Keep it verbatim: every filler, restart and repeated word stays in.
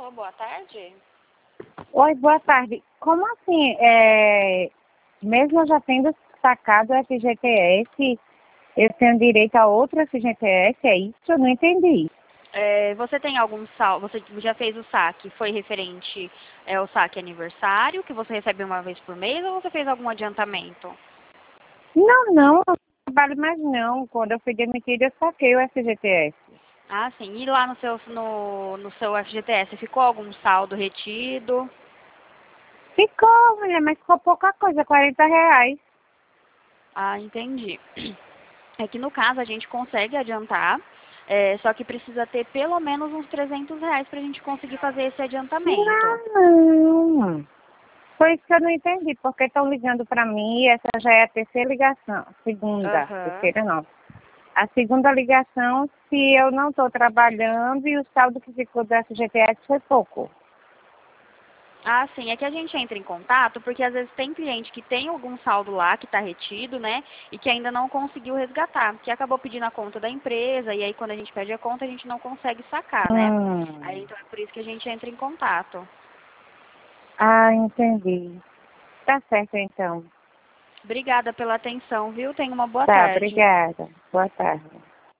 Alô, boa tarde. Oi, boa tarde. Como assim, é, mesmo eu já tendo sacado o F G T S, eu tenho direito a outro F G T S? É isso? Eu não entendi. É, você tem algum sal? Você já fez o saque? Foi referente ao é, saque aniversário, que você recebe uma vez por mês, ou você fez algum adiantamento? Não, não, eu não trabalho mais não. Quando eu fui demitida, eu saquei o F G T S. Ah, sim. E lá no seu, no, no seu F G T S, ficou algum saldo retido? Ficou, mulher, mas ficou pouca coisa, quarenta reais. Ah, entendi. É que no caso a gente consegue adiantar, é, só que precisa ter pelo menos uns trezentos reais para a gente conseguir fazer esse adiantamento. Não, foi isso que eu não entendi, porque estão ligando para mim e essa já é a terceira ligação, segunda, Aham. terceira não. A segunda ligação, se eu não estou trabalhando e o saldo que ficou do F G T S foi pouco. Ah, sim, é que a gente entra em contato porque às vezes tem cliente que tem algum saldo lá que está retido, né, e que ainda não conseguiu resgatar, que acabou pedindo a conta da empresa, e aí quando a gente pede a conta a gente não consegue sacar, né? Aí Hum. então é por isso que a gente entra em contato. Ah, entendi. Tá certo, então. Obrigada pela atenção, viu? Tenha uma boa Tá, tarde. obrigada. Boa tarde.